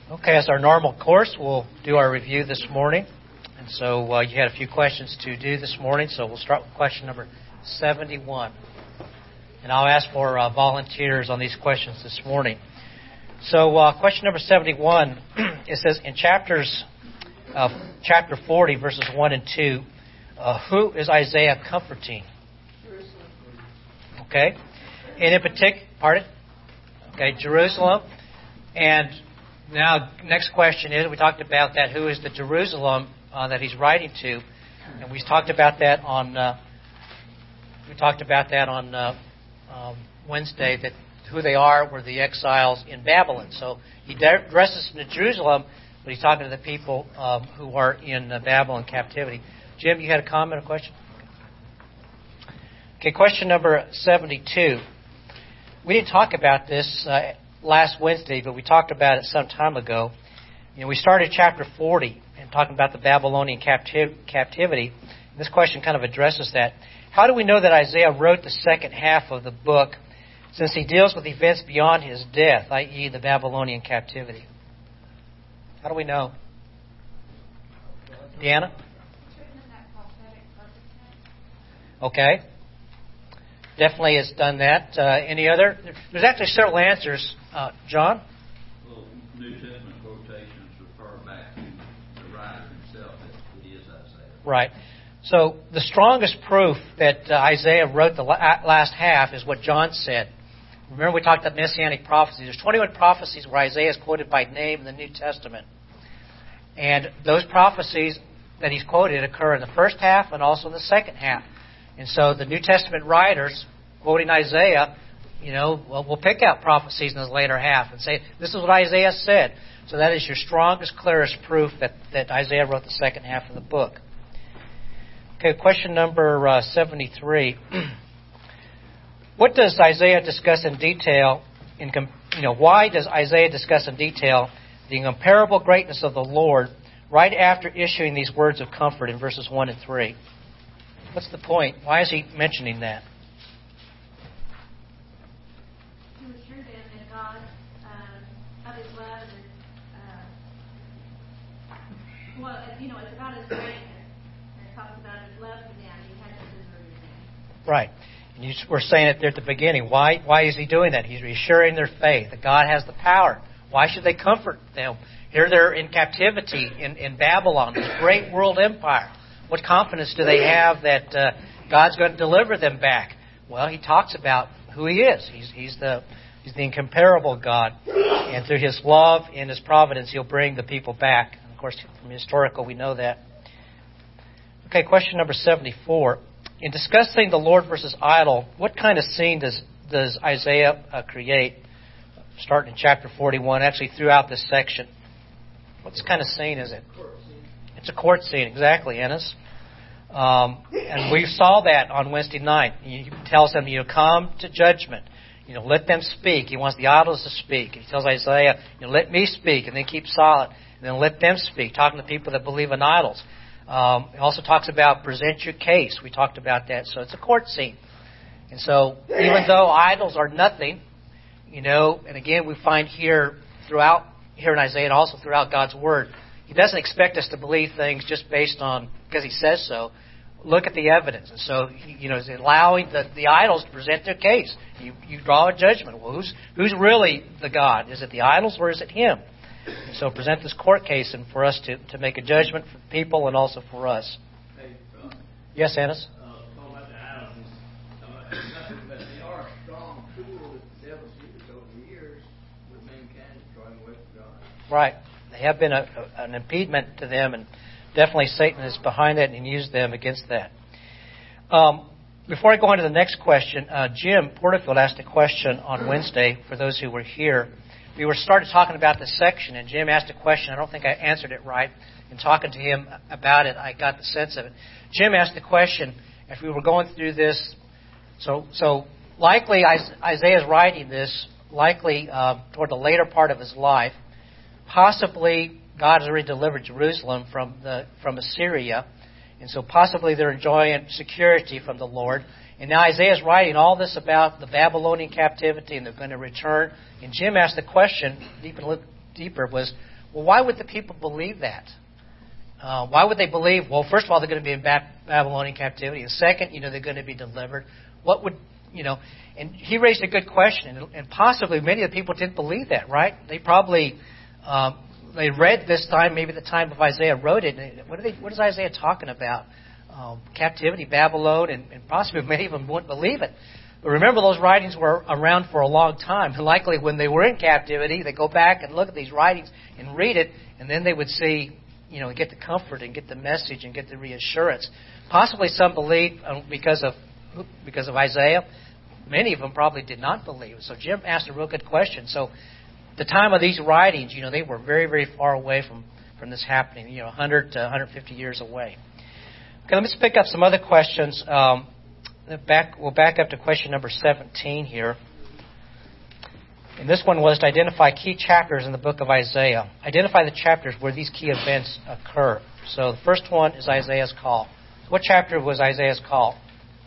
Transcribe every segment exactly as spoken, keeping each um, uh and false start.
Okay, as our normal course, we'll do our review this morning. And so uh, you had a few questions to do this morning, so we'll start with question number seventy-one. And I'll ask for uh, volunteers on these questions this morning. So uh, question number seventy-one, it says in chapters, uh, chapter forty, verses one and two, uh, who is Isaiah comforting? Okay. And in particular, pardon? Okay, Jerusalem. And now, next question is, we talked about that, who is the Jerusalem uh, that he's writing to? And we talked about that on, uh, we talked about that on uh, um, Wednesday, that who they are were the exiles in Babylon. So he addresses them to Jerusalem, but he's talking to the people um, who are in uh, Babylon captivity. Jim, you had a comment or question? Okay, question number seventy-two. We didn't talk about this uh, last Wednesday, but we talked about it some time ago. You know, we started chapter forty and talking about the Babylonian captiv- captivity. And this question kind of addresses that. How do we know that Isaiah wrote the second half of the book, since he deals with events beyond his death, that is the Babylonian captivity? How do we know? Deanna? Okay. Definitely has done that. Uh, any other? There's actually several answers. Uh, John? Well, New Testament quotations refer back to the writer himself that it is Isaiah. Right. So the strongest proof that uh, Isaiah wrote the la- last half is what John said. Remember we talked about Messianic prophecies. There's twenty-one prophecies where Isaiah is quoted by name in the New Testament. And those prophecies that he's quoted occur in the first half and also in the second half. And so the New Testament writers, quoting Isaiah, you know, well, we'll pick out prophecies in the later half and say, this is what Isaiah said. So that is your strongest, clearest proof that, that Isaiah wrote the second half of the book. Okay, question number uh, seventy-three. What does Isaiah discuss in detail, in com- you know, why does Isaiah discuss in detail the incomparable greatness of the Lord right after issuing these words of comfort in verses one and three? What's the point? Why is he mentioning that? To assure them that God, um, of His love, and, uh, well, you know, it's about His greatness. And it talks about His love for them. He has His love for them. Right. And you were saying it there at the beginning. Why? Why is he doing that? He's reassuring their faith that God has the power. Why should they comfort them? Here they're in captivity in, in Babylon, this great world empire. What confidence do they have that uh, God's going to deliver them back? Well, he talks about who He is. He's, he's the he's the incomparable God, and through His love and His providence, He'll bring the people back. And of course, from historical, we know that. Okay, question number seventy-four. In discussing the Lord versus idol, what kind of scene does does Isaiah uh, create? Starting in chapter forty-one, actually throughout this section. What kind of scene is it? It's a court scene, exactly, Ennis. Um, and we saw that on Wednesday night. He tells them, you know, come to judgment. You know, let them speak. He wants the idols to speak. He tells Isaiah, you know, let me speak, and then keep silent, and then let them speak, talking to people that believe in idols. Um, he also talks about present your case. We talked about that. So it's a court scene. And so even though idols are nothing, you know, and again, we find here throughout, here in Isaiah and also throughout God's Word, He doesn't expect us to believe things just based on, because He says so. Look at the evidence. And so, you know, He's allowing the, the idols to present their case. You, you draw a judgment. Well, who's who's really the God? Is it the idols or is it Him? And so present this court case and for us to, to make a judgment for people and also for us. Hey, uh, Yes, Ennis? uh, talking about the idols, uh, nothing, but they are a strong tool that the devil's used over the years with mankind to try and away from God. Right. They have been a, a, an impediment to them, and definitely Satan is behind it and used them against that. Um, before I go on to the next question, uh, Jim Porterfield asked a question on Wednesday for those who were here. We were started talking about this section, and Jim asked a question. I don't think I answered it right. In talking to him about it, I got the sense of it. Jim asked the question, if we were going through this, so so likely Isaiah is writing this, likely uh, toward the later part of his life. Possibly God has already delivered Jerusalem from the from Assyria, and so possibly they're enjoying security from the Lord. And now Isaiah is writing all this about the Babylonian captivity, and they're going to return. And Jim asked the question, deeper, deeper was, Well, why would the people believe that? Uh, why would they believe, well, first of all, they're going to be in Bab- Babylonian captivity. And second, you know, they're going to be delivered. What would, you know, and he raised a good question. And, and possibly many of the people didn't believe that, right? They probably, um, they read this time, maybe the time of Isaiah wrote it. And what, are they, what is Isaiah talking about? Um, captivity, Babylon, and, and possibly many of them wouldn't believe it. But remember, those writings were around for a long time. And likely when they were in captivity, they go back and look at these writings and read it, and then they would see, you know, get the comfort and get the message and get the reassurance. Possibly some believed because of because of Isaiah. Many of them probably did not believe. So Jim asked a real good question. So the time of these writings, you know, they were very, very far away from, from this happening, you know, one hundred to one hundred fifty years away. Okay, let me just pick up some other questions. Um, back, we'll back up to question number seventeen here. And this one was to identify key chapters in the book of Isaiah. Identify the chapters where these key events occur. So the first one is Isaiah's call. What chapter was Isaiah's call?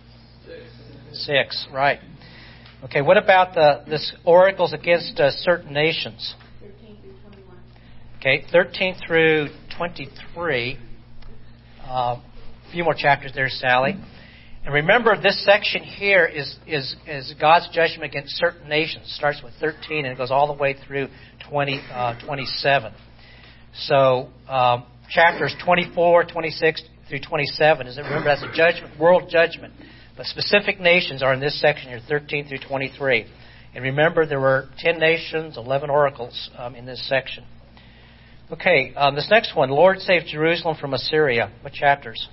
Six. Six, right. Okay, what about the this oracles against uh, certain nations? thirteen through twenty-one. Okay, thirteen through twenty-three. Uh, a few more chapters there, Sally. And remember, this section here is, is, is God's judgment against certain nations. It starts with thirteen and it goes all the way through twenty, uh, twenty-seven. So um, chapters twenty-four, twenty-six through twenty-seven is, remember, that's a judgment, world judgment. But specific nations are in this section here, thirteen through twenty-three. And remember, there were ten nations, eleven oracles um, in this section. Okay, um, this next one, Lord saved Jerusalem from Assyria. What chapters?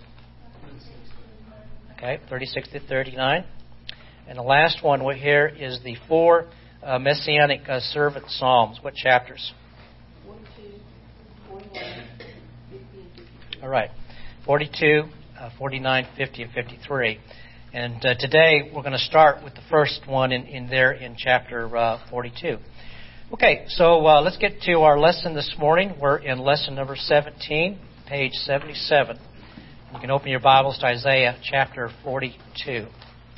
Okay, thirty-six to thirty-nine. And the last one here is the four uh, Messianic uh, servant psalms. What chapters? forty-two, forty-one, fifty, and fifty-three. All right, forty-two, uh, forty-nine, fifty, and fifty-three. And uh, today we're going to start with the first one in, in there in chapter uh, forty-two. Okay, so uh, let's get to our lesson this morning. We're in lesson number seventeen, page seventy-seven. You can open your Bibles to Isaiah chapter forty-two.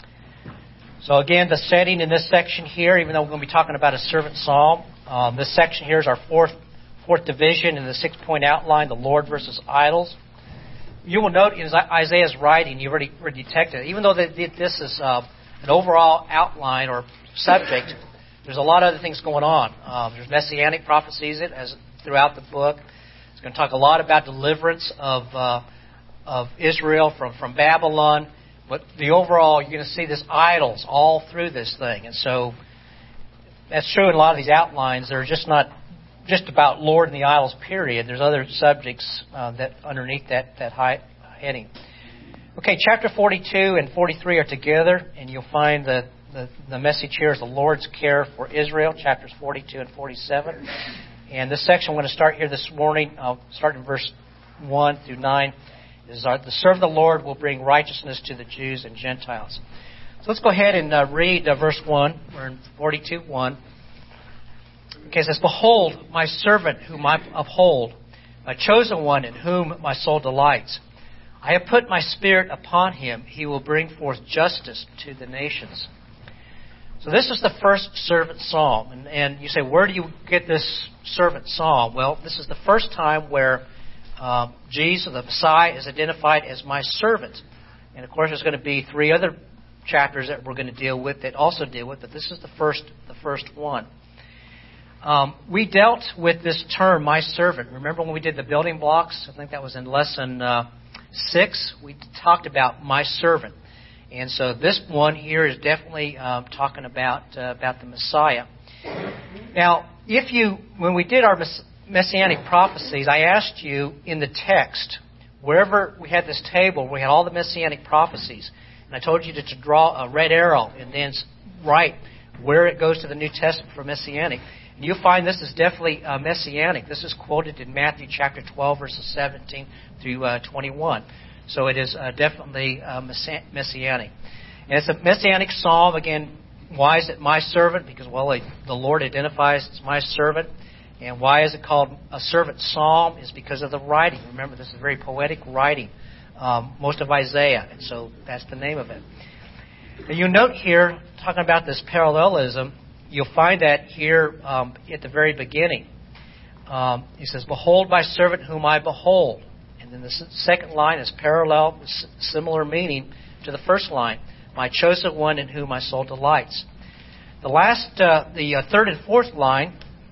So again, the setting in this section here, even though we're going to be talking about a servant psalm, um, this section here is our fourth fourth division in the six-point outline, the Lord versus idols. You will note in Isaiah's writing, you've already, already detected, even though this is uh, an overall outline or subject, there's a lot of other things going on. Um, there's messianic prophecies as throughout the book. It's going to talk a lot about deliverance of uh, of Israel from, from Babylon. But the overall, you're going to see this idols all through this thing. And so that's true in a lot of these outlines. They're just not just about Lord and the idols, period. There's other subjects uh, that underneath that, that high heading. Okay, chapter forty-two and forty-three are together, and you'll find the, the, the message here is the Lord's care for Israel, chapters forty-two and forty-seven. And this section I'm going to start here this morning. I'll start in verse one through nine. Is our, the servant of the Lord will bring righteousness to the Jews and Gentiles. So let's go ahead and uh, read uh, verse one. We're in forty-two one. Okay, it says, "Behold, my servant whom I uphold, my chosen one in whom my soul delights. I have put my spirit upon him. He will bring forth justice to the nations." So this is the first servant psalm. And, and you say, where do you get this servant psalm? Well, this is the first time where Uh, Jesus, the Messiah, is identified as my servant. And of course, there's going to be three other chapters that we're going to deal with that also deal with, but this is the first, the first one. Um, we dealt with this term, my servant. Remember when we did the building blocks? I think that was in lesson uh, six. We talked about my servant. And so this one here is definitely um, talking about uh, about the Messiah. Now, if you, when we did our Messianic prophecies, I asked you in the text, wherever we had this table, we had all the Messianic prophecies, and I told you to, to draw a red arrow and then write where it goes to the New Testament for Messianic. And you'll find this is definitely uh, Messianic. This is quoted in Matthew chapter twelve, verses seventeen through uh, twenty-one. So it is uh, definitely uh, Messianic. And it's a Messianic psalm. Again, why is it my servant? Because, well, the Lord identifies as my servant. And why is it called a servant psalm? Is because of the writing. Remember, this is a very poetic writing, um, most of Isaiah, and so that's the name of it. Now you note here, talking about this parallelism, you'll find that here um, at the very beginning. Um, he says, "Behold my servant whom I behold." And then the second line is parallel, similar meaning to the first line. "My chosen one in whom my soul delights." The last, uh, the uh, third and fourth line,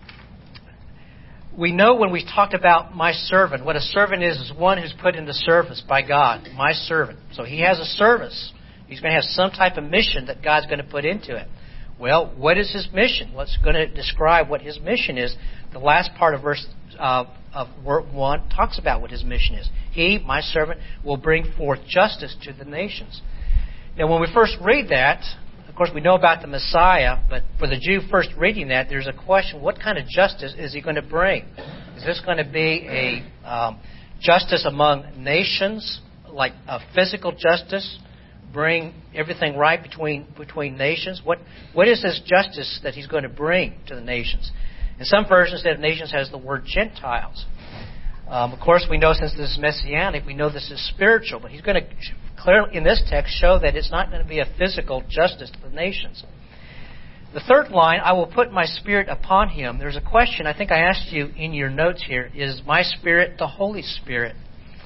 we know when we talked about my servant, what a servant is, is one who's put into service by God. My servant. So he has a service. He's going to have some type of mission that God's going to put into it. Well, what is his mission? What's going to describe what his mission is? The last part of verse uh, of one talks about what his mission is. He, my servant, will bring forth justice to the nations. Now, when we first read that, of course, we know about the Messiah, but for the Jew first reading that, there's a question, what kind of justice is he going to bring? Is this going to be a um, justice among nations, like a physical justice, bring everything right between between nations? What What is this justice that he's going to bring to the nations? In some versions, that nations has the word Gentiles. Um, of course, we know since this is messianic, we know this is spiritual, but he's going to clearly in this text show that it's not going to be a physical justice to the nations. The third line, "I will put my spirit upon him." There's a question I think I asked you in your notes here. Is my spirit the Holy Spirit?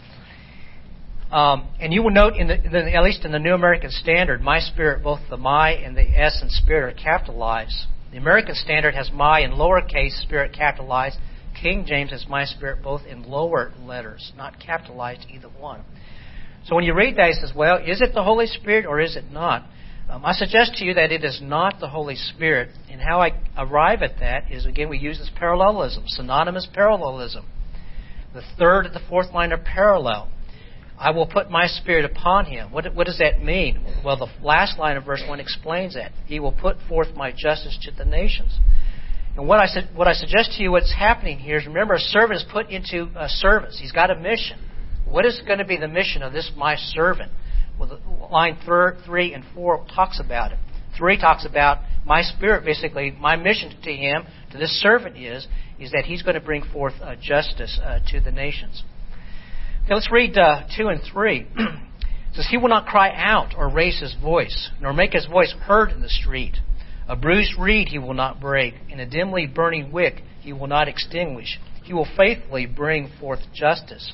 Um, and you will note, in the, in the, at least in the New American Standard, my spirit, both the my and the s in spirit are capitalized. The American Standard has my in lowercase, spirit capitalized. King James has my spirit both in lower letters, not capitalized either one. So when you read that, it says, well, is it the Holy Spirit or is it not? Um, I suggest to you that it is not the Holy Spirit. And how I arrive at that is, again, we use this parallelism, synonymous parallelism. The third and the fourth line are parallel. "I will put my spirit upon him." What, what does that mean? Well, the last line of verse one explains that. "He will put forth my justice to the nations." And what I, su- what I suggest to you, what's happening here is, remember, a servant is put into a service. He's got a mission. What is going to be the mission of this my servant? Well, the line th- three and four talks about it. Three talks about my spirit, basically, my mission to him, to this servant is, is that he's going to bring forth uh, justice uh, to the nations. Okay, let's read uh, two and three. It says, "He will not cry out or raise his voice, nor make his voice heard in the street. A bruised reed he will not break, and a dimly burning wick he will not extinguish. He will faithfully bring forth justice."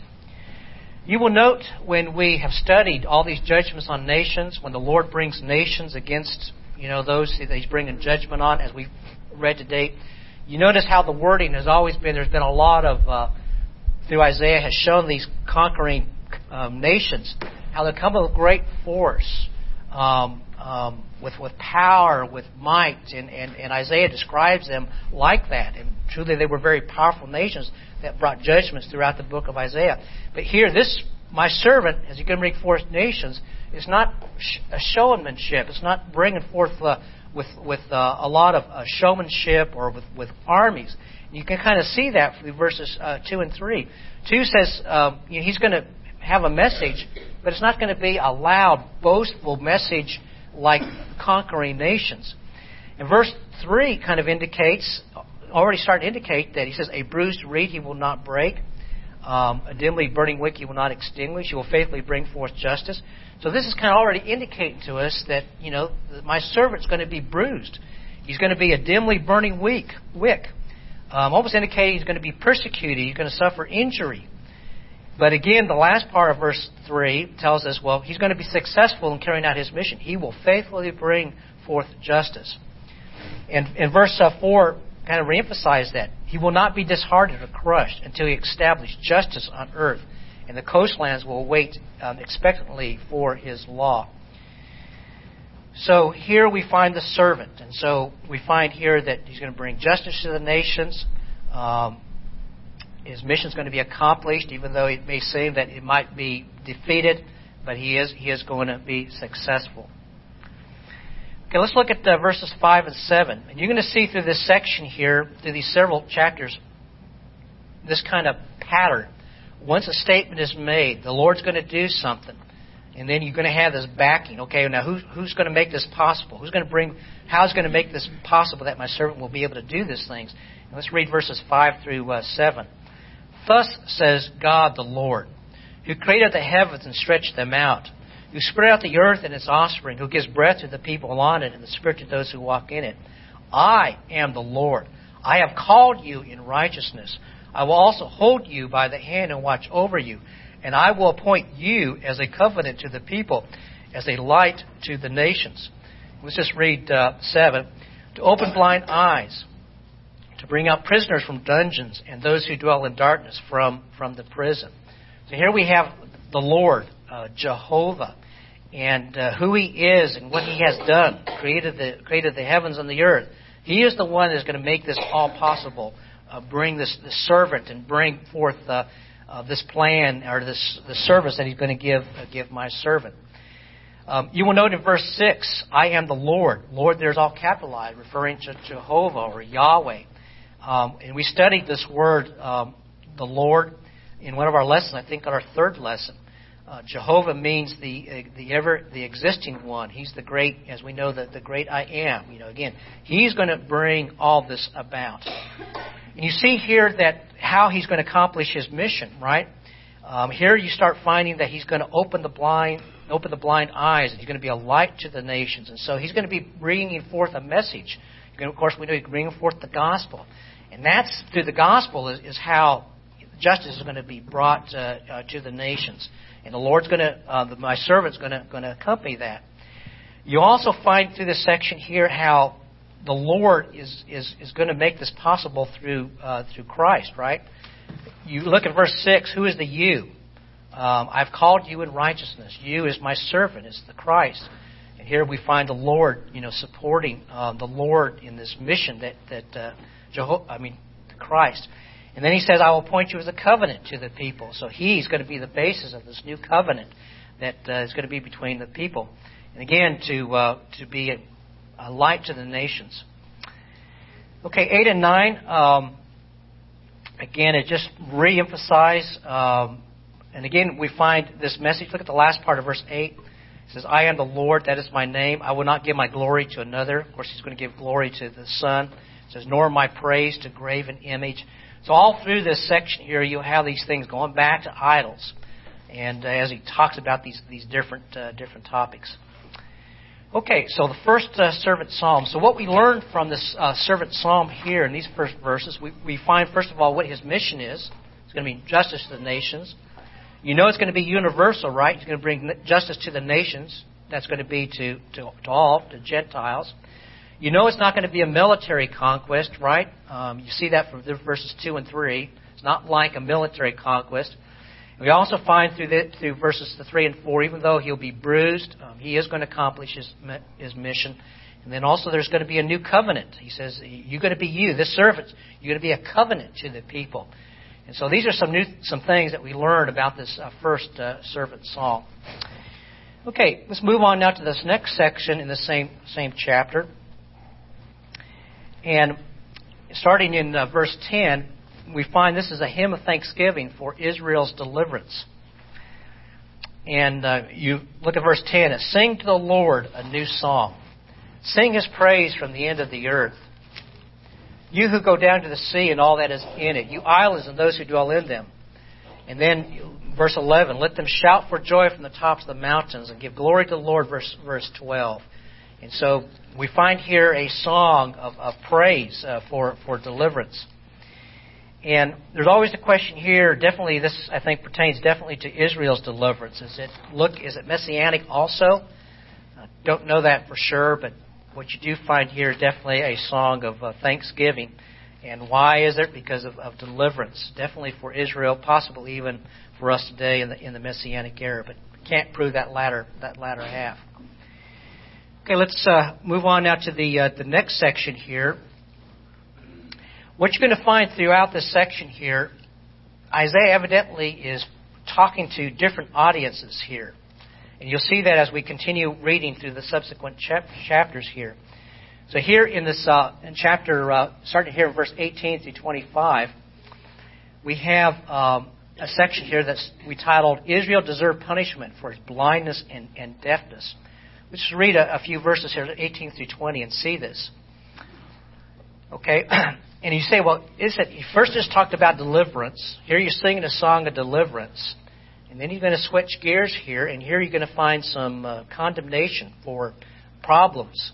You will note when we have studied all these judgments on nations, when the Lord brings nations against, you know, those that he's bringing judgment on, as we've read today, you notice how the wording has always been, there's been a lot of, uh, through Isaiah, has shown these conquering um, nations, how they come with great force, um, um, with with power, with might, and, and, and Isaiah describes them like that. And truly they were very powerful nations that brought judgments throughout the book of Isaiah. But here, this, my servant, as he's going to bring forth nations, is not a showmanship. It's not bringing forth uh, with with uh, a lot of uh, showmanship or with, with armies. You can kind of see that through verses uh, two and three. Two says um, you know, he's going to have a message, but it's not going to be a loud, boastful message like conquering nations. And verse three kind of indicates, already starting to indicate that he says, "A bruised reed he will not break, um, a dimly burning wick he will not extinguish. He will faithfully bring forth justice." So this is kind of already indicating to us that, you know, my servant's going to be bruised. He's going to be a dimly burning wick. wick. Um, almost indicating he's going to be persecuted. He's going to suffer injury. But again, the last part of verse three tells us, well, he's going to be successful in carrying out his mission. He will faithfully bring forth justice. And in verse uh, four, kind of reemphasize that. He will not be disheartened or crushed until he establishes justice on earth, and the coastlands will wait um, expectantly for his law. So here we find the servant. And so we find here that he's going to bring justice to the nations. Um, his mission is going to be accomplished, even though it may seem that it might be defeated, but he is he is going to be successful. Okay, let's look at uh, verses five and seven. And you're going to see through this section here, through these several chapters, this kind of pattern. Once a statement is made, the Lord's going to do something. And then you're going to have this backing. Okay, now who, who's going to make this possible? Who's going to bring, how's going to make this possible that my servant will be able to do these things? And let's read verses five through uh, seven. "Thus says God the Lord, who created the heavens and stretched them out, who spread out the earth and its offspring, who gives breath to the people on it and the spirit to those who walk in it. I am the Lord. I have called you in righteousness. I will also hold you by the hand and watch over you. And I will appoint you as a covenant to the people, as a light to the nations. Let's just read uh, seven. To open blind eyes, to bring out prisoners from dungeons, and those who dwell in darkness from, from the prison. So here we have the Lord, uh, Jehovah, and uh, who He is and what He has done, created the created the heavens and the earth. He is the one that's going to make this all possible, uh, bring this, this servant and bring forth uh, uh, this plan or this the service that He's going to give uh, give my servant. Um, you will note in verse six, I am the Lord. Lord, there's all capitalized, referring to Jehovah or Yahweh. Um, and we studied this word, um, the Lord, in one of our lessons, I think on our third lesson. Uh, Jehovah means the uh, the ever the existing one. He's the great, as we know, the, the great I am. You know, again, He's going to bring all this about. And you see here that how He's going to accomplish His mission, right? Um, here you start finding that He's going to open the blind, open the blind eyes, and He's going to be a light to the nations. And so He's going to be bringing forth a message. And of course, we know He's bringing forth the gospel, and that's through the gospel is, is how justice is going to be brought uh, uh, to the nations. And the Lord's going to, uh, the, my servant's going to, going to accompany that. You also find through this section here how the Lord is is, is going to make this possible through uh, through Christ, right? You look at verse six. Who is the you? Um, I've called you in righteousness. You is my servant. It's the Christ. And here we find the Lord, you know, supporting uh, the Lord in this mission that that uh, Jehovah, I mean, Christ. And then He says, I will appoint you as a covenant to the people. So He's going to be the basis of this new covenant that uh, is going to be between the people. And again, to uh, to be a, a light to the nations. Okay, eight and nine. Um, again, it just re-emphasize. Um, and again, we find this message. Look at the last part of verse eight. It says, I am the Lord, that is my name. I will not give my glory to another. Of course, He's going to give glory to the Son. It says, nor my praise to graven image. So all through this section here, you'll have these things going back to idols, and uh, as he talks about these these different uh, different topics. Okay, so the first uh, servant psalm. So what we learned from this uh, servant psalm here in these first verses, we, we find first of all what his mission is. It's going to be justice to the nations. You know it's going to be universal, right? He's going to bring justice to the nations. That's going to be to to, to all, to Gentiles. You know it's not going to be a military conquest, right? Um, you see that from verses two and three. It's not like a military conquest. We also find through the, through verses three and four, even though he'll be bruised, um, he is going to accomplish his his mission. And then also there's going to be a new covenant. He says, you're going to be you, this servant. You're going to be a covenant to the people. And so these are some new some things that we learned about this uh, first uh, servant psalm. Okay, let's move on now to this next section in the same same chapter. And starting in uh, verse ten, we find this is a hymn of thanksgiving for Israel's deliverance. And uh, you look at verse ten. It, sing to the Lord a new song. Sing His praise from the end of the earth. You who go down to the sea and all that is in it. You islands and those who dwell in them. And then verse eleven. Let them shout for joy from the tops of the mountains and give glory to the Lord. Verse, verse twelve. And so we find here a song of, of praise uh, for, for deliverance. And there's always the question here, definitely this, I think, pertains definitely to Israel's deliverance. Is it look? Is it messianic also? I don't know that for sure, but what you do find here is definitely a song of uh, thanksgiving. And why is it? Because of, of deliverance. Definitely for Israel, possibly even for us today in the in the messianic era, but can't prove that latter that latter half. Okay, let's uh, move on now to the uh, the next section here. What you're going to find throughout this section here, Isaiah evidently is talking to different audiences here. And you'll see that as we continue reading through the subsequent chap- chapters here. So here in this uh, in chapter, uh, starting here in verse eighteen through twenty-five, we have um, a section here that's we titled, Israel Deserved Punishment for His Blindness and, and Deafness. Let's just read a, a few verses here, eighteen through twenty, and see this. Okay, and you say, well, is it? He first just talked about deliverance. Here you're singing a song of deliverance, and then you're going to switch gears here, and here you're going to find some uh, condemnation for problems.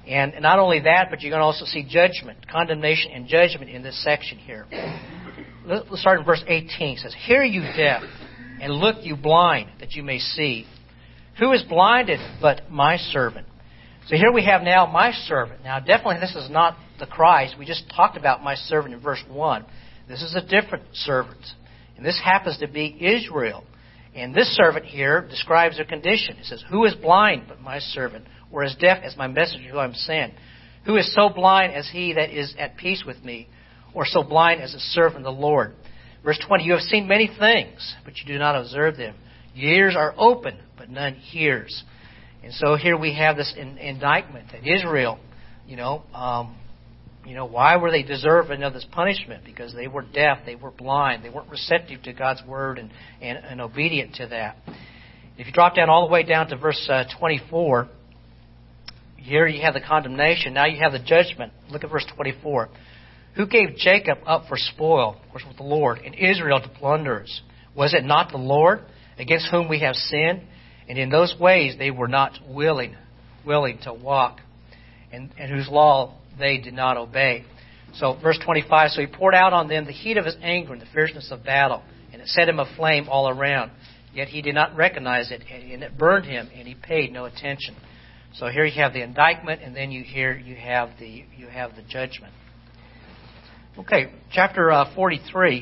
And not only that, but you're going to also see judgment, condemnation and judgment in this section here. Let's start in verse eighteen. It says, "Hear you deaf, and look you blind, that you may see. Who is blinded but my servant?" So here we have now my servant. Now definitely this is not the Christ. We just talked about my servant in verse one. This is a different servant. And this happens to be Israel. And this servant here describes their condition. It says, "Who is blind but my servant, or as deaf as my messenger who I'm sent? Who is so blind as he that is at peace with me, or so blind as a servant of the Lord?" Verse twenty, "You have seen many things, but you do not observe them. Your ears are open, but none hears." And so here we have this in, indictment that Israel, you know, um, you know, why were they deserving of this punishment? Because they were deaf, they were blind, they weren't receptive to God's word and, and, and obedient to that. If you drop down all the way down to verse uh, twenty-four, here you have the condemnation. Now you have the judgment. Look at verse twenty-four. "Who gave Jacob up for spoil?" Of course, with the Lord. "And Israel to plunderers? Was it not the Lord, against whom we have sinned? And in those ways they were not willing, willing to walk, and, and whose law they did not obey." So verse twenty-five, "So he poured out on them the heat of his anger and the fierceness of battle, and it set him aflame all around. Yet he did not recognize it, and it burned him, and he paid no attention." So here you have the indictment, and then you here you have the you have the judgment. Okay, chapter uh, forty-three.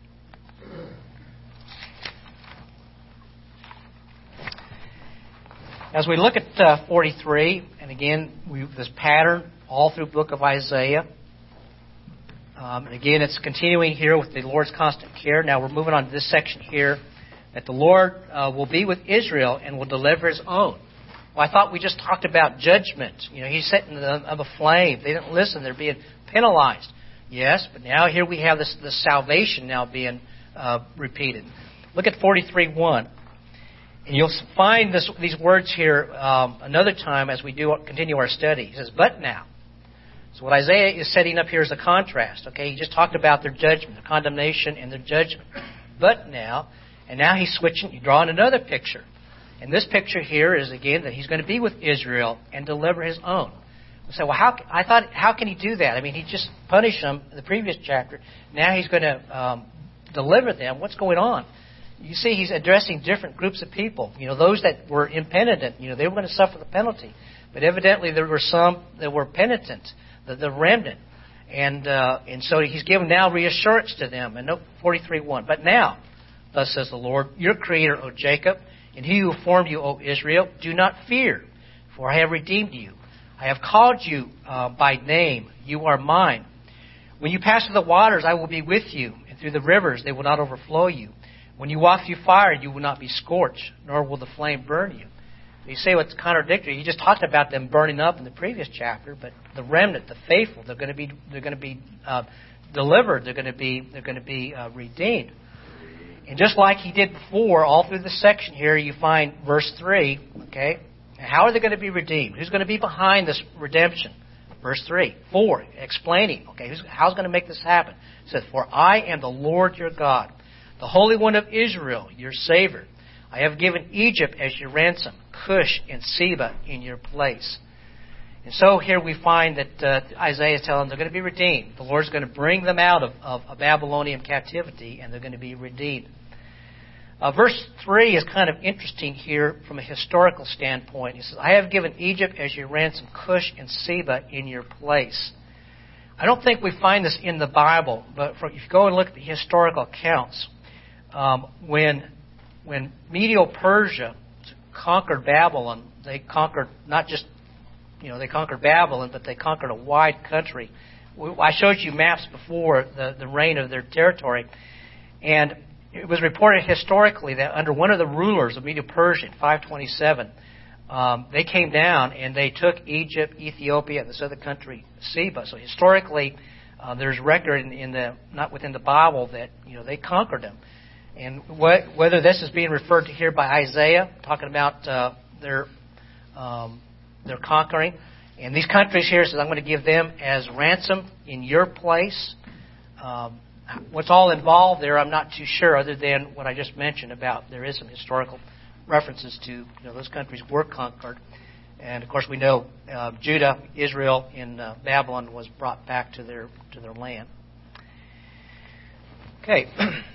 As we look at uh, forty-three, and again, we, this pattern all through the book of Isaiah. Um, and again, it's continuing here with the Lord's constant care. Now we're moving on to this section here, that the Lord uh, will be with Israel and will deliver His own. Well, I thought we just talked about judgment. You know, He's setting them of a flame. They didn't listen. They're being penalized. Yes, but now here we have this, this salvation now being uh, repeated. Look at forty-three one. And you'll find this, these words here um, another time as we do continue our study. He says, "But now." So what Isaiah is setting up here is a contrast. Okay, he just talked about their judgment, their condemnation, and their judgment. But now, and now he's switching, he's drawing another picture. And this picture here is, again, that he's going to be with Israel and deliver his own. We say, well, how, I thought, how can he do that? I mean, he just punished them in the previous chapter. Now he's going to um, deliver them. What's going on? You see, he's addressing different groups of people. You know, those that were impenitent, you know, they were going to suffer the penalty. But evidently there were some that were penitent, the, the remnant. And uh, and so he's given now reassurance to them. And note forty-three one. "But now, thus says the Lord, your Creator, O Jacob, and He who formed you, O Israel, do not fear, for I have redeemed you. I have called you uh, by name. You are mine. When you pass through the waters, I will be with you, and through the rivers they will not overflow you. When you walk through fire, you will not be scorched, nor will the flame burn you." You say what's contradictory. He just talked about them burning up in the previous chapter, but the remnant, the faithful, they're going to be they're going to be uh, delivered. They're going to be they're going to be uh, redeemed. And just like he did before, all through this section here, you find verse three. Okay, how are they going to be redeemed? Who's going to be behind this redemption? Verse three, four, explaining. Okay, who's, how's going to make this happen? It says, "For I am the Lord your God, the Holy One of Israel, your Savior. I have given Egypt as your ransom, Cush and Seba in your place." And so here we find that uh, Isaiah is telling them they're going to be redeemed. The Lord's going to bring them out of, of, of Babylonian captivity, and they're going to be redeemed. Uh, verse three is kind of interesting here from a historical standpoint. He says, "I have given Egypt as your ransom, Cush and Seba in your place." I don't think we find this in the Bible, but for, if you go and look at the historical accounts, um, when when Medo-Persia conquered Babylon, they conquered not just, you know, they conquered Babylon, but they conquered a wide country. I showed you maps before the, the reign of their territory, and it was reported historically that under one of the rulers of Medo-Persia in five twenty-seven, um, they came down and they took Egypt, Ethiopia, and this other country, Seba. So historically, uh, there's record in, in the not within the Bible that you know they conquered them. And what, whether this is being referred to here by Isaiah, talking about uh, their um, their conquering, and these countries here says, "I'm going to give them as ransom in your place." Um, what's all involved there, I'm not too sure, other than what I just mentioned about there is some historical references to you know those countries were conquered, And of course, we know uh, Judah, Israel in uh, Babylon was brought back to their to their land. Okay.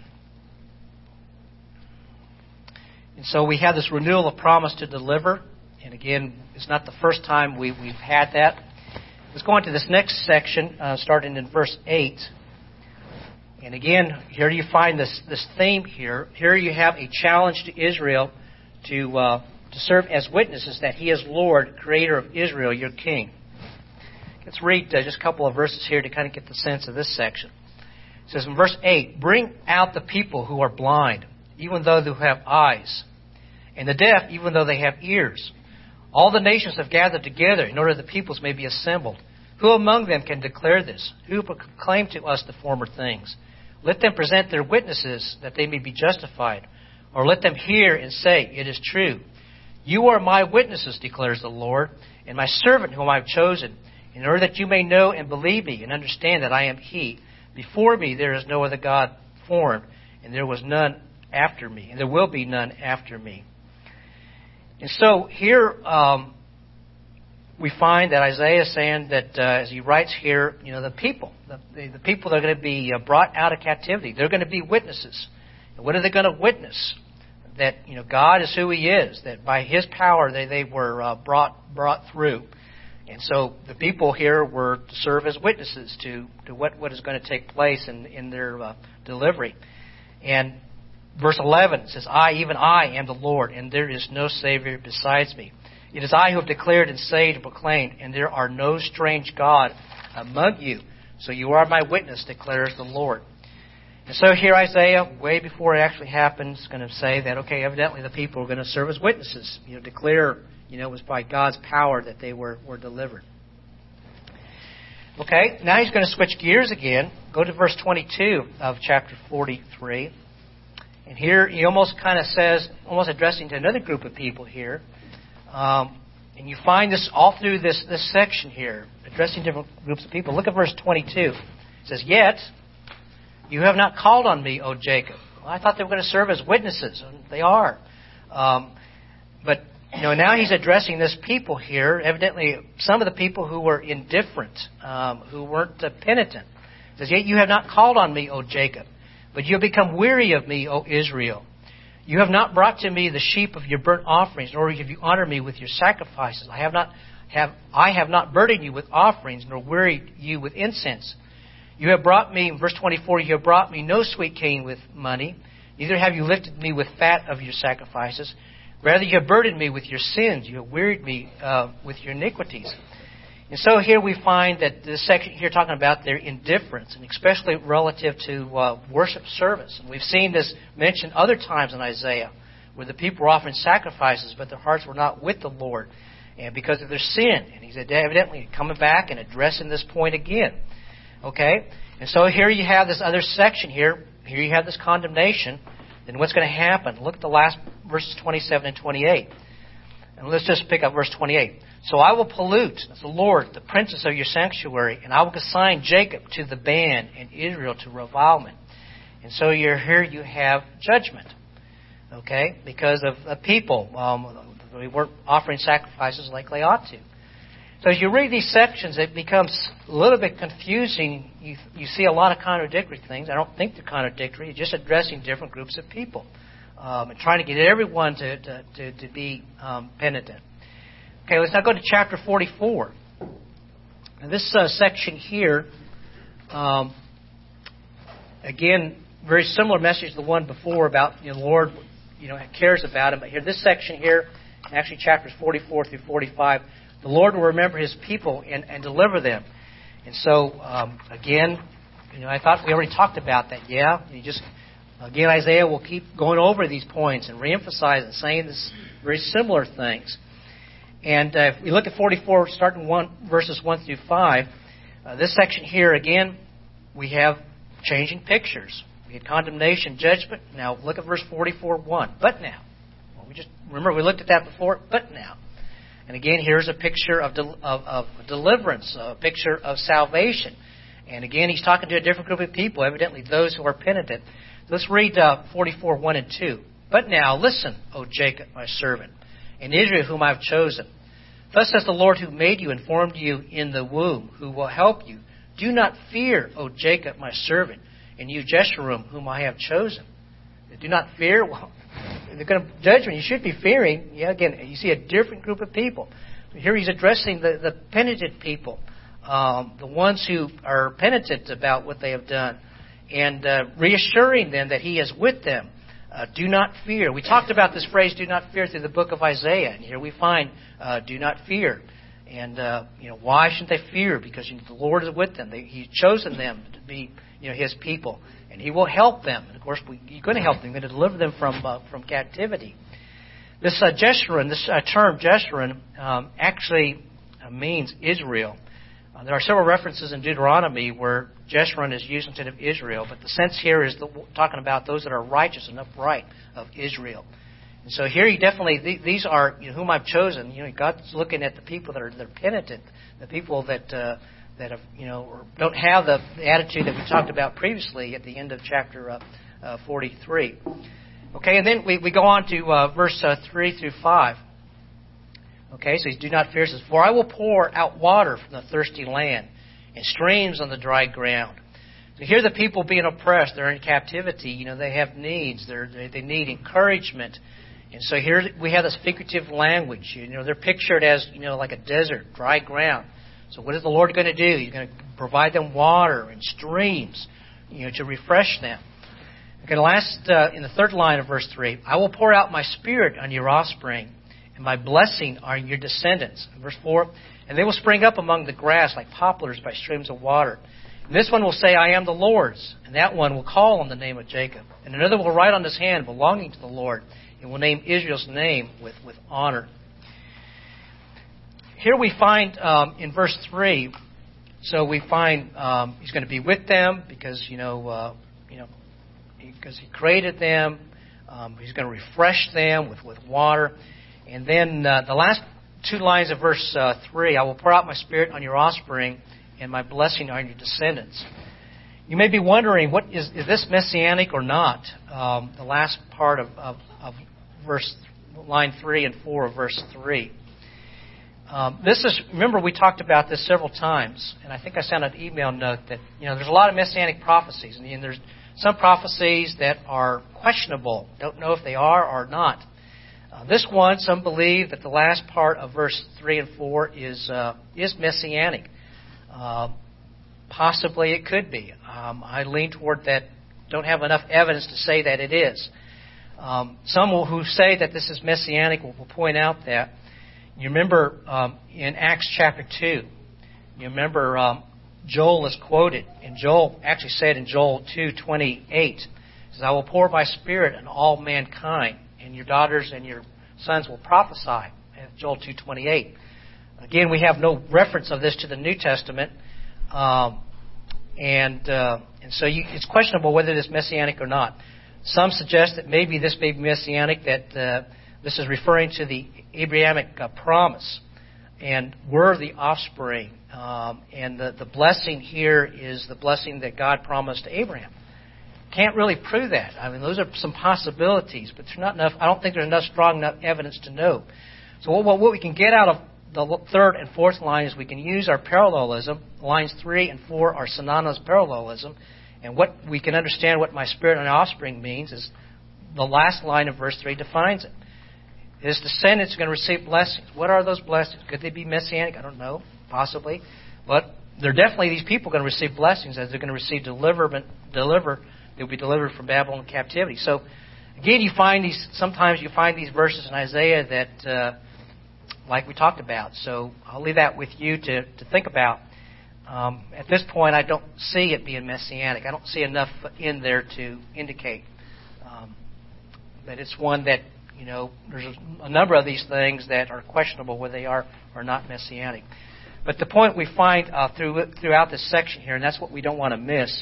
And so we have this renewal of promise to deliver. And again, it's not the first time we, we've had that. Let's go on to this next section, uh, starting in verse eight. And again, here you find this, this theme here. Here you have a challenge to Israel to uh, to serve as witnesses that He is Lord, Creator of Israel, your King. Let's read uh, just a couple of verses here to kind of get the sense of this section. It says in verse eight, "Bring out the people who are blind, even though they have eyes, and the deaf, even though they have ears. All the nations have gathered together in order that the peoples may be assembled. Who among them can declare this? Who will proclaim to us the former things? Let them present their witnesses that they may be justified. Or let them hear and say, it is true. You are my witnesses, declares the Lord, and my servant whom I have chosen, in order that you may know and believe me and understand that I am He. Before me there is no other God formed, and there was none after me, and there will be none after me." And so here um, we find that Isaiah is saying that uh, as he writes here, you know, the people, the, the, the people that are going to be uh, brought out of captivity, they're going to be witnesses. And what are they going to witness? That, you know, God is who He is, that by His power they, they were uh, brought brought through. And so the people here were to serve as witnesses to, to what, what is going to take place in, in their uh, delivery. And verse eleven says, "I, even I, am the Lord, and there is no Savior besides me. It is I who have declared and saved and proclaimed, and there are no strange God among you. So you are my witness, declares the Lord." And so here Isaiah, way before it actually happened, is going to say that, okay, evidently the people are going to serve as witnesses. You know, declare, you know, it was by God's power that they were, were delivered. Okay, now he's going to switch gears again. Go to verse twenty-two of chapter forty-three. And here he almost kind of says, almost addressing to another group of people here. Um, and you find this all through this, this section here, addressing different groups of people. Look at verse twenty-two. It says, "Yet you have not called on me, O Jacob." Well, I thought they were going to serve as witnesses. And they are. Um, but, you know, now he's addressing this people here. Evidently, some of the people who were indifferent, um, who weren't uh, penitent. It says, "Yet you have not called on me, O Jacob. But you have become weary of me, O Israel. You have not brought to me the sheep of your burnt offerings, nor have you honored me with your sacrifices. I have not have I have not burdened you with offerings, nor wearied you with incense. You have brought me," verse twenty-four, "you have brought me no sweet cane with money, neither have you lifted me with fat of your sacrifices. Rather you have burdened me with your sins, you have wearied me uh, with your iniquities." And so here we find that this section here talking about their indifference, and especially relative to uh, worship service. And we've seen this mentioned other times in Isaiah, where the people were offering sacrifices, but their hearts were not with the Lord, and because of their sin. And he's evidently coming back and addressing this point again. Okay? And so here you have this other section here. Here you have this condemnation. Then what's going to happen? Look at the last verses twenty-seven and twenty-eight. And let's just pick up verse twenty-eight. "So I will pollute," that's the Lord, "the princes of your sanctuary, and I will consign Jacob to the ban and Israel to revilement." And so you're here you have judgment, okay, because of the people. Um, they weren't offering sacrifices like they ought to. So as you read these sections, it becomes a little bit confusing. You, you see a lot of contradictory things. I don't think they're contradictory. It's just addressing different groups of people um, and trying to get everyone to, to, to, to be um, penitent. Okay, let's now go to chapter forty-four. Now this uh, section here, um, again, very similar message to the one before about, you know, the Lord, you know, cares about him. But here, this section here, actually chapters forty-four through forty-five, the Lord will remember His people and, and deliver them. And so, um, again, you know, I thought we already talked about that. Yeah, you just again, Isaiah will keep going over these points and reemphasize and saying this very similar things. And uh, if we look at forty-four, starting one, verses one through five, uh, this section here, again, we have changing pictures. We had condemnation, judgment. Now look at verse forty-four, one. "But now." Well, we just remember we looked at that before. "But now." And again, here's a picture of, del- of, of deliverance, a picture of salvation. And again, he's talking to a different group of people, evidently those who are penitent. Let's read uh, forty-four, one and two. "But now listen, O Jacob, my servant, and Israel whom I have chosen. Thus says the Lord who made you and formed you in the womb, who will help you. Do not fear, O Jacob, my servant, and you, Jeshurun, whom I have chosen. Do not fear. Well, they're going to judge you. You should be fearing. Yeah, again, you see a different group of people. Here he's addressing the, the penitent people, um, the ones who are penitent about what they have done, and uh, reassuring them that he is with them. Uh, do not fear. We talked about this phrase, do not fear, through the book of Isaiah. And here we find, uh, do not fear. And, uh, you know, why shouldn't they fear? Because you know, the Lord is with them. They, He's chosen them to be, you know, His people. And He will help them. And, of course, we, He's going to help them. He's going to deliver them from uh, from captivity. This uh, Jeshurun, this uh, term Jeshurun, um, actually uh, means Israel. Uh, there are several references in Deuteronomy where Jeshurun is used instead of Israel, but the sense here is the, talking about those that are righteous and upright of Israel. And so here, you definitely these are you know, whom I've chosen. You know, God's looking at the people that are that are penitent, the people that uh, that have you know or don't have the, the attitude that we talked about previously at the end of chapter uh, uh, forty-three. Okay, and then we, we go on to uh, verse uh, three through five. Okay, so he do not fear. Says, for I will pour out water from the thirsty land, and streams on the dry ground. So here the people being oppressed, they're in captivity. You know, they have needs. They're, they they need encouragement. And so here we have this figurative language. You know, they're pictured as, you know, like a desert, dry ground. So what is the Lord going to do? He's going to provide them water and streams, you know, to refresh them. Okay, last, uh, in the third line of verse three, I will pour out my spirit on your offspring, and my blessing on your descendants. Verse four, and they will spring up among the grass like poplars by streams of water. And this one will say, I am the Lord's. And that one will call on the name of Jacob. And another will write on his hand, belonging to the Lord, and will name Israel's name with, with honor. Here we find um, in verse three, so we find um, he's going to be with them because, you know, uh, you know, because he created them. Um, he's going to refresh them with, with water. And then uh, the last two lines of verse uh, three, I will pour out my spirit on your offspring and my blessing on your descendants. You may be wondering, what is, is this messianic or not? Um, the last part of, of, of verse line three and four of verse three. Um, this is, remember we talked about this several times, and I think I sent an email note that, you know, there's a lot of messianic prophecies, and, and there's some prophecies that are questionable. Don't know if they are or not. Uh, this one, some believe that the last part of verse three and four is uh, is messianic. Uh, possibly it could be. Um, I lean toward that. Don't have enough evidence to say that it is. Um, some will, who say that this is messianic will, will point out that. You remember um, in Acts chapter two, you remember um, Joel is quoted, and Joel actually said in Joel two twenty-eight, says, I will pour my spirit on all mankind, and your daughters and your sons will prophesy. Joel two twenty-eight. Again, we have no reference of this to the New Testament, um, and uh, and so you, it's questionable whether it is messianic or not. Some suggest that maybe this may be messianic, that uh, this is referring to the Abrahamic uh, promise, and we're the offspring, um, and the, the blessing here is the blessing that God promised to Abraham. Can't really prove that. I mean, those are some possibilities, but there's not enough. I don't think there's enough strong enough evidence to know. So what, what we can get out of the third and fourth line is we can use our parallelism. Lines three and four are synonymous parallelism, and what we can understand what my spirit and offspring means is the last line of verse three defines it. His descendants are going to receive blessings. What are those blessings? Could they be messianic? I don't know. Possibly, but they're definitely these people going to receive blessings as they're going to receive deliverment. Deliver. They'll be delivered from Babylon captivity. So, again, you find these. Sometimes you find these verses in Isaiah that, uh, like we talked about. So I'll leave that with you to, to think about. Um, at this point, I don't see it being messianic. I don't see enough in there to indicate um, that it's one that, you know, there's a, a number of these things that are questionable whether they are or not messianic. But the point we find uh, through, throughout this section here, and that's what we don't want to miss,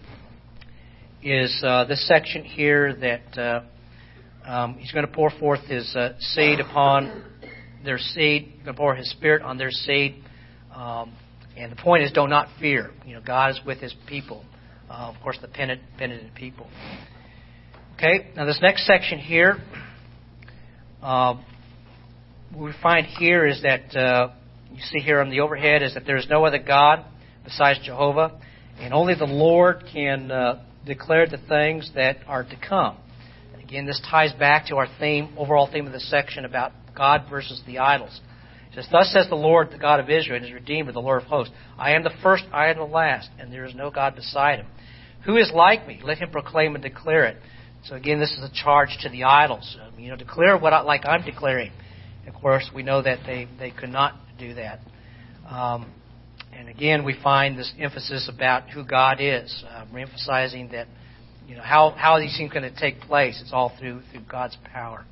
is uh, this section here that uh, um, he's going to pour forth his uh, seed upon their seed. He's going to pour his spirit on their seed. Um, and the point is, do not fear. You know, God is with his people. Uh, of course, the penitent, penitent people. Okay, now this next section here, uh, what we find here is that, uh, you see here on the overhead, is that there is no other God besides Jehovah, and only the Lord can uh, declare the things that are to come. Again, this ties back to our theme, overall theme of this section about God versus the idols. It says, "Thus says the Lord, the God of Israel, and His Redeemer, the Lord of hosts, I am the first, I am the last, and there is no God beside Him. Who is like me? Let him proclaim and declare it." So again, this is a charge to the idols. Um, you know, declare what I, like I'm declaring. Of course, we know that they, they could not do that. Um, and again, we find this emphasis about who God is, uh, emphasizing that, you know, how, how these things are going to take place. It's all through through God's power.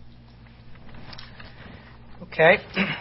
Okay.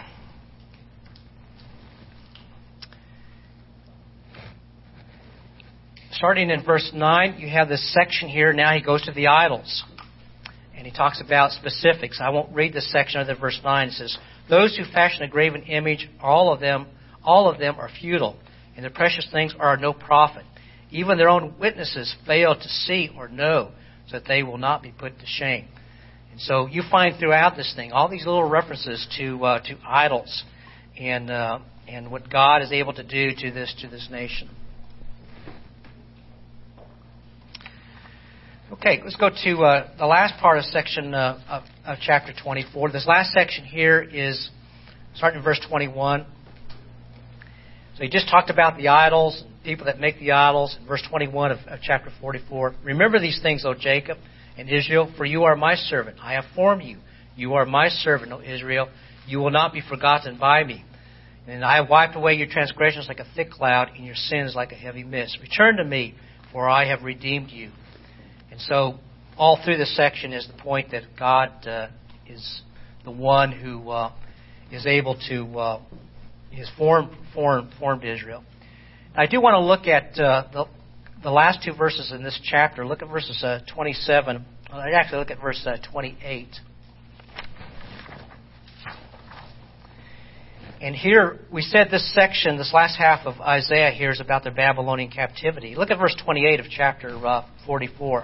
Starting in verse nine, you have this section here. Now he goes to the idols. And he talks about specifics. I won't read this section other than verse nine. It says, "Those who fashion a graven image, all of them, all of them are futile, and their precious things are of no profit. Even their own witnesses fail to see or know, so that they will not be put to shame." And so you find throughout this thing all these little references to uh, to idols, and uh, and what God is able to do to this to this nation. Okay, let's go to uh, the last part of section uh, of, of chapter twenty-four. This last section here is starting in verse twenty-one. So he just talked about the idols, people that make the idols, in verse twenty-one of, of chapter forty-four. "Remember these things, O Jacob and Israel, for you are my servant. I have formed you. You are my servant, O Israel. You will not be forgotten by me. And I have wiped away your transgressions like a thick cloud, and your sins like a heavy mist. Return to me, for I have redeemed you." And so all through this section is the point that God uh, is the one who uh, is able to uh, has formed, formed formed Israel. I do want to look at uh, the the last two verses in this chapter. Look at verses uh, twenty-seven. Well, I actually look at verse uh, twenty-eight. And here we said this section, this last half of Isaiah here is about the Babylonian captivity. Look at verse twenty-eight of chapter uh, forty-four.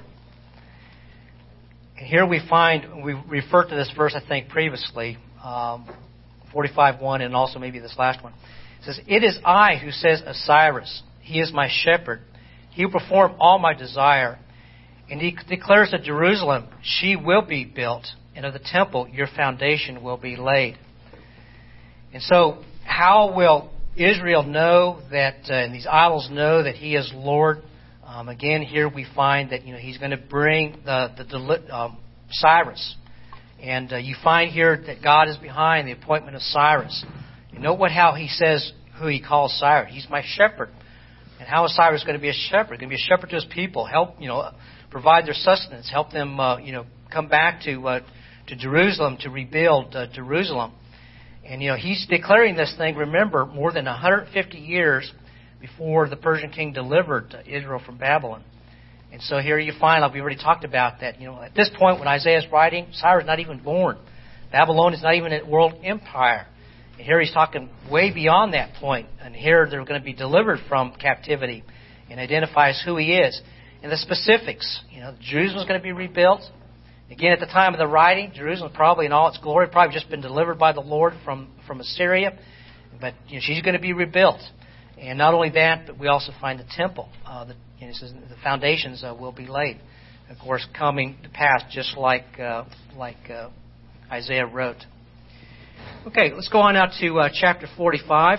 And here we find, we referred to this verse, I think, previously, um, forty-five one, and also maybe this last one. It says, "It is I who says of Cyrus, he is my shepherd. He will perform all my desire. And he declares that Jerusalem, she will be built, and of the temple, your foundation will be laid." And so, how will Israel know that, uh, and these idols know that He is Lord? Um, again, here we find that, you know, He's going to bring the the um, Cyrus, and uh, you find here that God is behind the appointment of Cyrus. You know what? How He says who He calls Cyrus. He's my shepherd. And how is Cyrus going to be a shepherd? Going to be a shepherd to his people, help, you know, provide their sustenance, help them, uh, you know, come back to uh, to Jerusalem to rebuild uh, Jerusalem. And, you know, he's declaring this thing, remember, more than one hundred fifty years before the Persian king delivered Israel from Babylon. And so here you find, like we already talked about, that, you know, at this point when Isaiah is writing, Cyrus is not even born. Babylon is not even a world empire. And here he's talking way beyond that point. And here they're going to be delivered from captivity, and identifies who he is. And the specifics, you know, Jerusalem is going to be rebuilt. Again, at the time of the writing, Jerusalem probably in all its glory, probably just been delivered by the Lord from, from Assyria. But, you know, she's going to be rebuilt. And not only that, but we also find the temple. Uh, the, you know, it says the foundations uh, will be laid. Of course, coming to pass just like uh, like uh, Isaiah wrote. Okay, let's go on now to uh, chapter forty-five.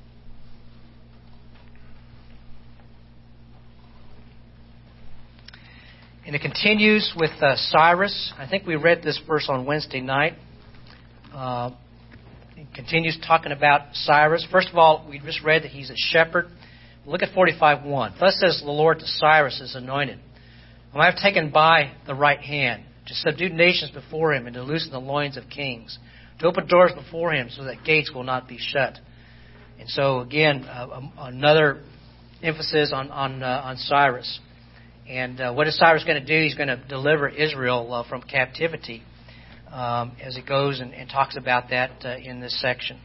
And it continues with uh, Cyrus. I think we read this verse on Wednesday night. Uh, it continues talking about Cyrus. First of all, we just read that he's a shepherd. Look at forty-five one. "Thus says the Lord to Cyrus, his anointed, whom I have taken by the right hand, to subdue nations before him, and to loosen the loins of kings, to open doors before him, so that gates will not be shut." And so, again, uh, another emphasis on on, uh, on Cyrus. And uh, what is Cyrus going to do? He's going to deliver Israel uh, from captivity, um, as he goes and, and talks about that uh, in this section.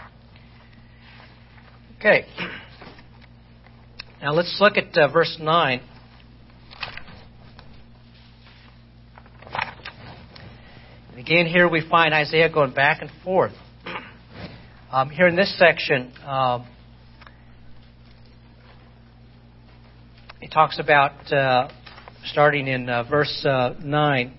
Okay. Now let's look at uh, verse nine. And again, here we find Isaiah going back and forth. Um, here in this section, um, it talks about, uh, starting in uh, verse uh, nine,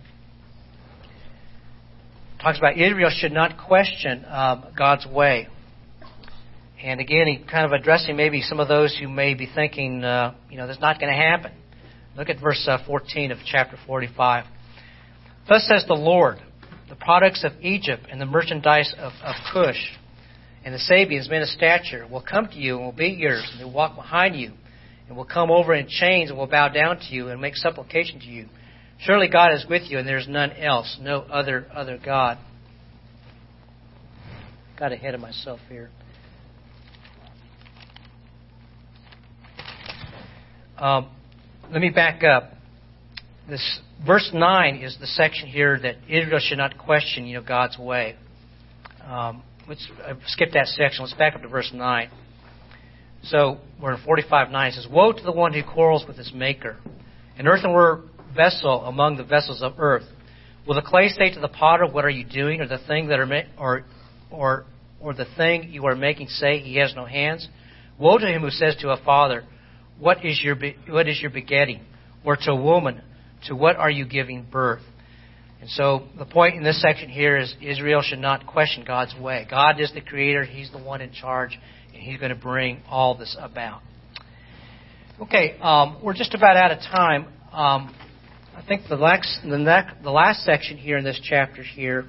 talks about Israel should not question um, God's way. And again, he kind of addressing maybe some of those who may be thinking, uh, you know, that's not going to happen. Look at verse uh, fourteen of chapter forty-five. Thus says the Lord, the products of Egypt and the merchandise of, of Cush and the Sabians, men of stature, will come to you and will be yours, and they will walk behind you, and will come over in chains and will bow down to you and make supplication to you. Surely God is with you, and there is none else, no other other God. Got ahead of myself here. Um, let me back up. This verse nine is the section here that Israel should not question, you know, God's way. Um, let's uh, skip that section. Let's back up to verse nine. So we're in forty-five nine. It says, "Woe to the one who quarrels with his maker, an earthenware vessel among the vessels of earth. Will the clay say to the potter, 'What are you doing?' Or the thing that are ma- or or or the thing you are making say, 'He has no hands'? Woe to him who says to a father, 'What is your be- what is your begetting?' Or to a woman, 'To what are you giving birth?'" And so the point in this section here is Israel should not question God's way. God is the creator. He's the one in charge, and He's going to bring all this about. Okay, um, we're just about out of time. Um, I think the last, the, next, the last section here in this chapter here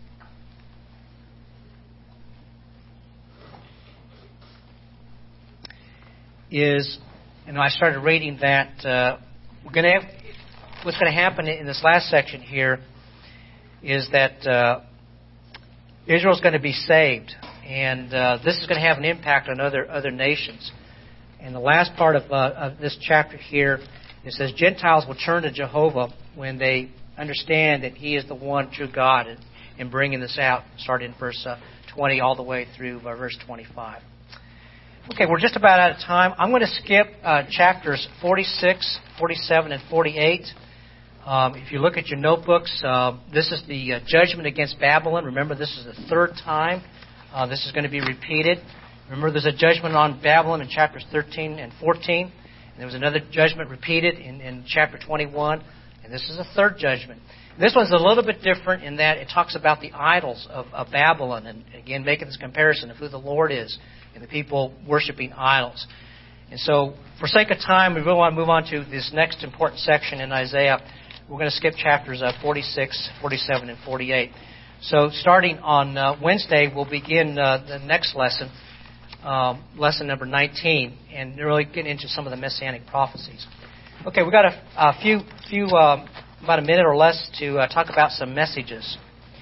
is, and I started reading that uh, we're going to have, what's going to happen in this last section here is that uh, Israel's going to be saved, and uh, this is going to have an impact on other other nations. And the last part of, uh, of this chapter here, it says Gentiles will turn to Jehovah when they understand that He is the one true God, and, and bringing this out, starting in verse uh, twenty all the way through uh, verse twenty-five. Okay, we're just about out of time. I'm going to skip uh, chapters forty-six, forty-seven, and forty-eight. Um, if you look at your notebooks, uh, this is the uh, judgment against Babylon. Remember, this is the third time uh, this is going to be repeated. Remember, there's a judgment on Babylon in chapters thirteen and fourteen. And there was another judgment repeated in, in chapter twenty-one. And this is a third judgment. This one's a little bit different in that it talks about the idols of, of Babylon. And again, making this comparison of who the Lord is and the people worshiping idols. And so, for sake of time, we really want to move on to this next important section in Isaiah. We're going to skip chapters uh, forty-six, forty-seven, and forty-eight. So, starting on uh, Wednesday, we'll begin uh, the next lesson, um, lesson number nineteen, and really get into some of the messianic prophecies. Okay, we've got a, a few, few um, about a minute or less to uh, talk about some messages.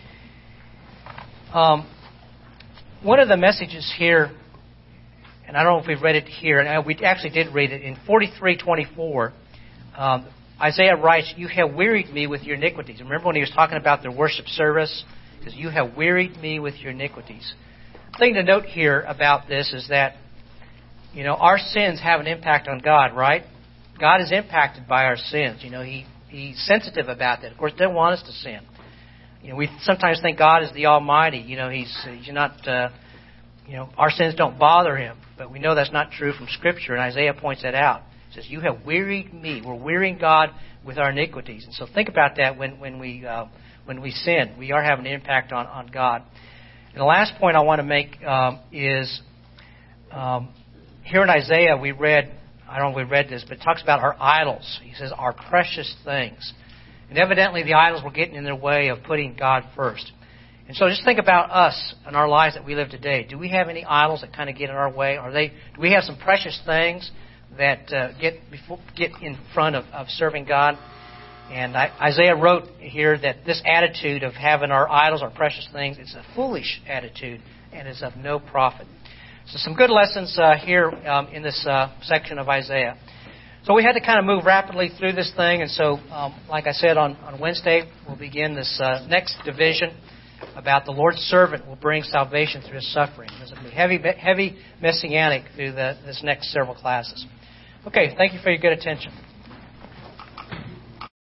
Um, one of the messages here, and I don't know if we've read it here, and we actually did read it in forty-three twenty-four. Um, Isaiah writes, "You have wearied me with your iniquities." Remember when he was talking about their worship service? He says, "You have wearied me with your iniquities." The thing to note here about this is that, you know, our sins have an impact on God, right? God is impacted by our sins. You know, He He's sensitive about that. Of course, He doesn't want us to sin. You know, we sometimes think God is the Almighty. You know, He's He's not. Uh, you know, our sins don't bother Him, but we know that's not true from Scripture, and Isaiah points that out. He says, "You have wearied me." We're wearying God with our iniquities, and so think about that when when we uh, when we sin, we are having an impact on on God. And the last point I want to make um, is um, here in Isaiah we read. I don't know if we read this, but it talks about our idols. He says, "Our precious things," and evidently the idols were getting in their way of putting God first. And so just think about us and our lives that we live today. Do we have any idols that kind of get in our way? Are they? Do we have some precious things that uh, get before, get in front of, of serving God? And I, Isaiah wrote here that this attitude of having our idols, our precious things, it's a foolish attitude and is of no profit. So some good lessons uh, here um, in this uh, section of Isaiah. So we had to kind of move rapidly through this thing. And so, um, like I said, on, on Wednesday, we'll begin this uh, next division about the Lord's servant will bring salvation through His suffering. There's going to be heavy, heavy messianic through the, this next several classes. Okay, thank you for your good attention.